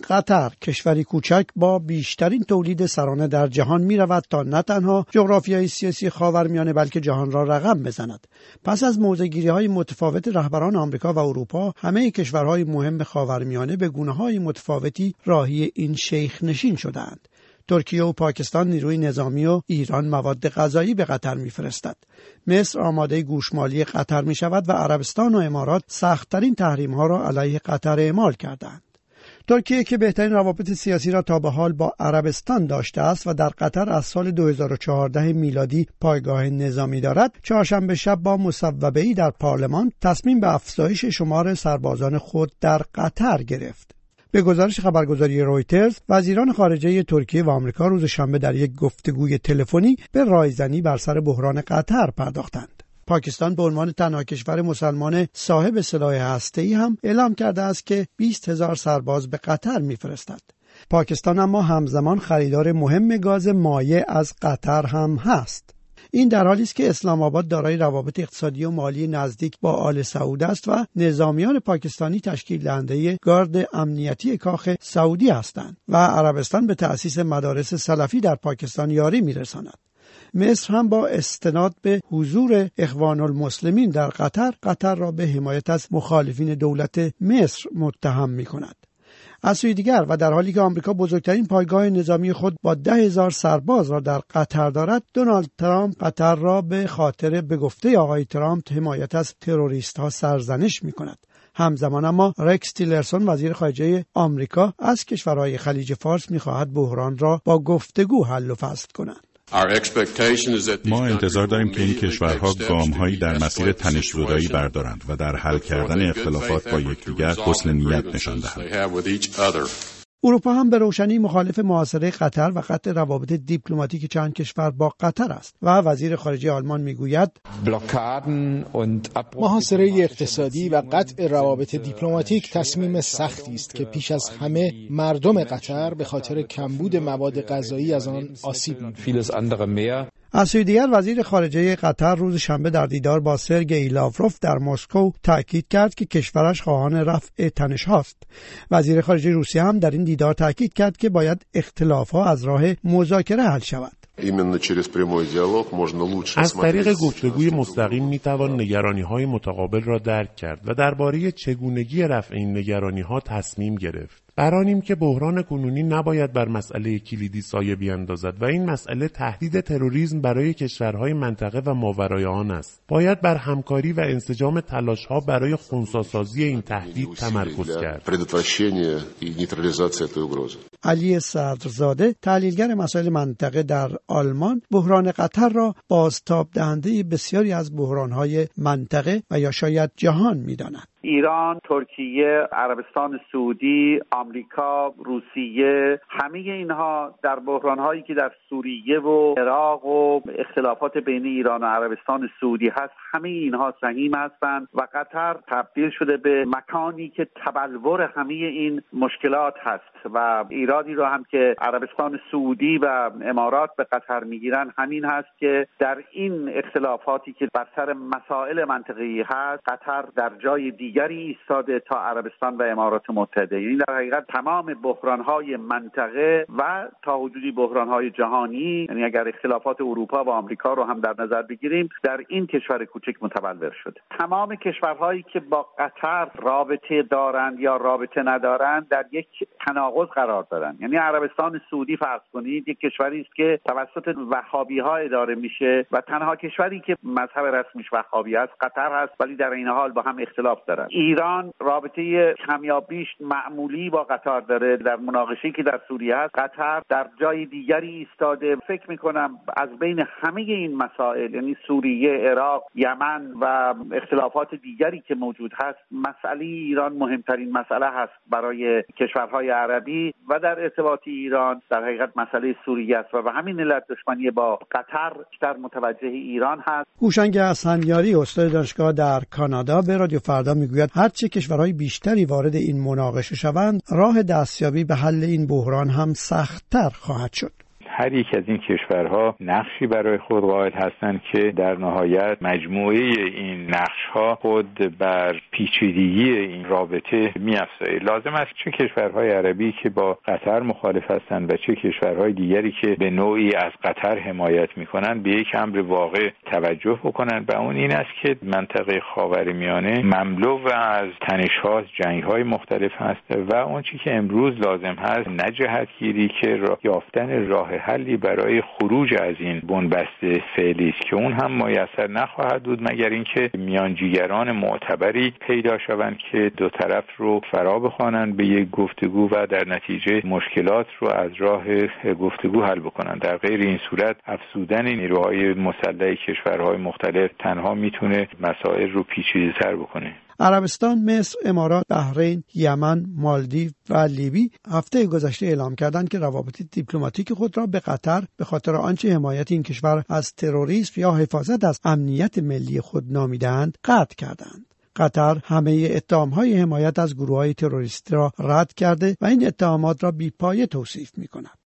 قطر، کشوری کوچک با بیشترین تولید سرانه در جهان می رود تا نه تنها جغرافیای سیاسی خاورمیانه بلکه جهان را رقم بزند. پس از موضع‌گیری‌های متفاوت رهبران آمریکا و اروپا، همه کشورهای مهم خاورمیانه به گونه‌های متفاوتی راهی این شیخ نشین شدند. ترکیه و پاکستان نیروی نظامی و ایران مواد غذایی به قطر می‌فرستد. مصر آماده گوشمالی قطر می‌شود و عربستان و امارات سخت‌ترین تحریم‌ها را علیه قطر اعمال کردند. ترکیه که بهترین روابط سیاسی را تا به حال با عربستان داشته است و در قطر از سال 2014 میلادی پایگاه نظامی دارد، چهارشنبه شب با مصوبه‌ای در پارلمان تصمیم به افزایش شمار سربازان خود در قطر گرفت. به گزارش خبرگزاری رویترز، وزیران خارجه ترکیه و آمریکا روز شنبه در یک گفتگوی تلفنی به رایزنی بر سر بحران قطر پرداختند. پاکستان به عنوان تنها کشور مسلمان صاحب سلاح هسته‌ای هم اعلام کرده است که 20,000 سرباز به قطر می‌فرستد. پاکستان اما همزمان خریدار مهم گاز مایع از قطر هم هست. این در حالی است که اسلام آباد دارای روابط اقتصادی و مالی نزدیک با آل سعود است و نظامیان پاکستانی تشکیل دهنده گارد امنیتی کاخ سعودی هستند و عربستان به تأسیس مدارس سلفی در پاکستان یاری می‌رساند. مصر هم با استناد به حضور اخوان المسلمین در قطر را به حمایت از مخالفین دولت مصر متهم می‌کند. از سوی دیگر و در حالی که آمریکا بزرگترین پایگاه نظامی خود با 10,000 سرباز را در قطر دارد، دونالد ترامپ قطر را به خاطر به گفته آقای ترامپ حمایت از تروریست‌ها سرزنش می‌کند. همزمان اما رکس تیلرسون وزیر خارجه آمریکا از کشورهای خلیج فارس می‌خواهد بحران را با گفتگو حل و فصل کنند. ما انتظار داریم که این کشورها گام‌هایی در مسیر تنش‌زدایی بردارند و در حل کردن اختلافات با یکدیگر حسن نیت نشان دهند. اروپا هم به روشنی مخالف محاصره قطر و قطع روابط دیپلماتیک چند کشور با قطر است و وزیر خارجه آلمان میگوید محاصره اقتصادی و قطع روابط دیپلماتیک تصمیم سختی است که پیش از همه مردم قطر به خاطر کمبود مواد غذایی از آن آسیب می‌بینند. از سوی دیگر وزیر خارجه قطر روز شنبه در دیدار با سرگئی لاوروف در مسکو تاکید کرد که کشورش خواهان رفع تنش هاست. وزیر خارجه روسیه هم در این دیدار تاکید کرد که باید اختلاف‌ها از راه مذاکره حل شود. از طریق گفتگوی مستقیم میتوان نگرانی‌های متقابل را درک کرد و درباره چگونگی رفع این نگرانی‌ها تصمیم گرفت. برانیم که بحران کنونی نباید بر مسئله کلیدی سایه بیاندازد و این مسئله تهدید تروریسم برای کشورهای منطقه و ماورای آن است. باید بر همکاری و انسجام تلاش‌ها برای خنثی‌سازی این تهدید تمرکز کرد. علی صدرزاده، تحلیلگر مسائل منطقه در آلمان، بحران قطر را بازتاب دهنده بسیاری از بحران‌های منطقه و یا شاید جهان می‌داند. ایران، ترکیه، عربستان سعودی، آمریکا، روسیه، همه اینها در بحران‌هایی که در سوریه و عراق و اختلافات بین ایران و عربستان سعودی هست، همه اینها سهیم هستند و قطر تبدیل شده به مکانی که تبلور همه این مشکلات هست و ایرادی رو هم که عربستان سعودی و امارات به قطر میگیرن همین هست که در این اختلافاتی که بر سر مسائل منطقه‌ای هست، قطر در جای دیگری ایستاده تا عربستان و امارات متحده. یعنی در حقیقت تمام بحران‌های منطقه و تا حدودی بحران‌های جهانی، یعنی اگر اختلافات اروپا و آمریکا رو هم در نظر بگیریم، در این کشور کوچک متبلور شده. تمام کشورهایی که با قطر رابطه دارند یا رابطه ندارند در یک تناقض قرار دارند. یعنی عربستان سعودی فرض کنید یک کشوری است که توسط وهابی‌ها اداره میشه و تنها کشوری که مذهب رسمیش وهابی است قطر هست، ولی در این حال با هم اختلاف دارند. ایران رابطه کمیابیش معمولی با قطر داره. در مناقشه‌ای که در سوریه هست قطر در جای دیگری ایستاده. فکر می‌کنم از بین همه این مسائل، یعنی سوریه، عراق، یمن و اختلافات دیگری که موجود هست، مسئله ایران مهمترین مسئله هست برای کشورهای عربی و در ارتباط ایران در حقیقت مسئله سوریه است و به همین علت دشمنی با قطر بیشتر متوجه ایران هست. هوشنگ حسنیاری، استاد دانشگاه در کانادا، به رادیو فردا میگوید هرچه کشورهای بیشتری وارد این مناقشه شوند، راه دستیابی به حل این بحران هم سخت‌تر خواهد شد. هر یک از این کشورها نقشی برای خود قائل هستند که در نهایت مجموعه این نقش‌ها خود بر پیچیدگی این رابطه می‌افزاید. لازم است چه کشورهای عربی که با قطر مخالف هستند و چه کشورهای دیگری که به نوعی از قطر حمایت می‌کنند به یک امر واقع توجه بکنند و اون این است که منطقه خاورمیانه مملو از تنش‌ها، جنگ‌های مختلف هست و اون چیزی که امروز لازم هست نه جهتگیری که یافتن راه حلی برای خروج از این بنبست فعلی است که اون هم میسر نخواهد بود مگر اینکه میانجیگران معتبری پیدا شوند که دو طرف رو فرا بخوانند به یک گفتگو و در نتیجه مشکلات رو از راه گفتگو حل بکنند. در غیر این صورت افزودن نیروهای مسلح کشورهای مختلف تنها میتونه مسائل رو پیچیده‌تر بکنه. عربستان، مصر، امارات، بحرین، یمن، مالدیو و لیبی هفته گذشته اعلام کردند که روابط دیپلماتیک خود را به قطر به خاطر آنچه حمایت این کشور از تروریسم یا حفاظت از امنیت ملی خود نامیدند قطع کردند. قطر همه اتهام‌های حمایت از گروه‌های تروریستی را رد کرده و این اتهامات را بی‌پایه توصیف می‌کند.